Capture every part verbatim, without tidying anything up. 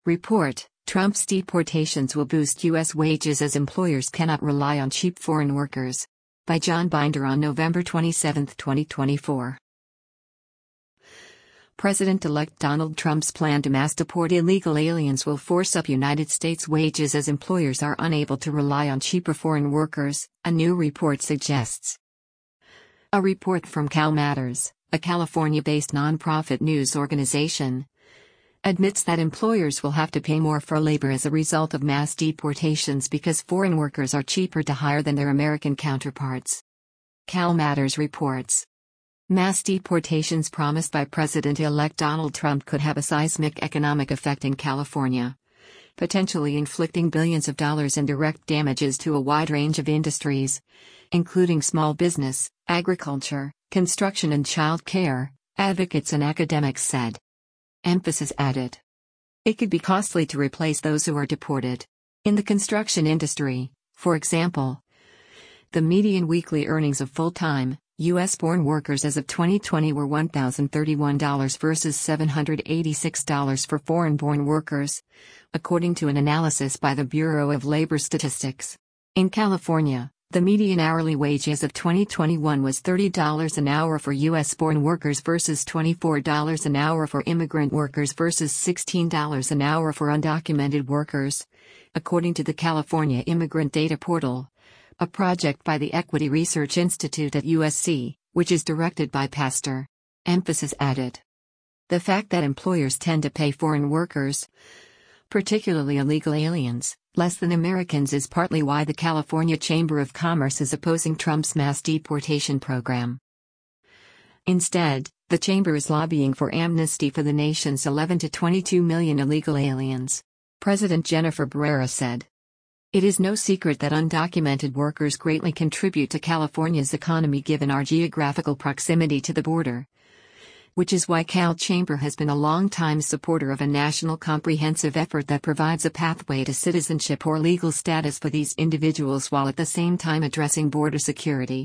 Report: Trump's deportations will boost U S wages as employers cannot rely on cheap foreign workers. By John Binder on November twenty-seventh, twenty twenty-four. President-elect Donald Trump's plan to mass deport illegal aliens will force up United States wages as employers are unable to rely on cheaper foreign workers, a new report suggests. A report from CalMatters, a California-based nonprofit news organization, admits that employers will have to pay more for labor as a result of mass deportations because foreign workers are cheaper to hire than their American counterparts. CalMatters reports. Mass deportations promised by President-elect Donald Trump could have a seismic economic effect in California, potentially inflicting billions of dollars in direct damages to a wide range of industries, including small business, agriculture, construction and child care, advocates and academics said. Emphasis added. It could be costly to replace those who are deported. In the construction industry, for example, the median weekly earnings of full-time, U S-born workers as of twenty twenty were one thousand thirty-one dollars versus seven hundred eighty-six dollars for foreign-born workers, according to an analysis by the Bureau of Labor Statistics. In California, the median hourly wage as of twenty twenty-one was thirty dollars an hour for U S-born workers versus twenty-four dollars an hour for immigrant workers versus sixteen dollars an hour for undocumented workers, according to the California Immigrant Data Portal, a project by the Equity Research Institute at U S C, which is directed by Pastor. Emphasis added. The fact that employers tend to pay foreign workers, particularly illegal aliens, less than Americans is partly why the California Chamber of Commerce is opposing Trump's mass deportation program. Instead, the chamber is lobbying for amnesty for the nation's eleven to twenty-two million illegal aliens. President Jennifer Barrera said. It is no secret that undocumented workers greatly contribute to California's economy given our geographical proximity to the border, which is why Cal Chamber has been a long-time supporter of a national comprehensive effort that provides a pathway to citizenship or legal status for these individuals while at the same time addressing border security.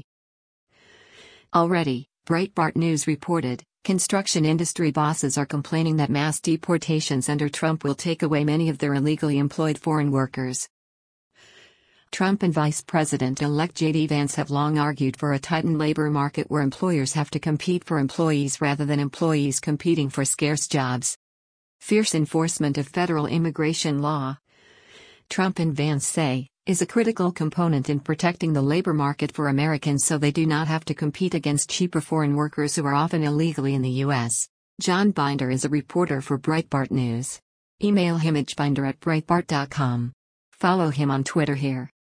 Already, Breitbart News reported, construction industry bosses are complaining that mass deportations under Trump will take away many of their illegally employed foreign workers. Trump and Vice President-elect J D Vance have long argued for a tightened labor market where employers have to compete for employees rather than employees competing for scarce jobs. Fierce enforcement of federal immigration law, Trump and Vance say, is a critical component in protecting the labor market for Americans so they do not have to compete against cheaper foreign workers who are often illegally in the U S. John Binder is a reporter for Breitbart News. Email him at binder at breitbart dot com. Follow him on Twitter here.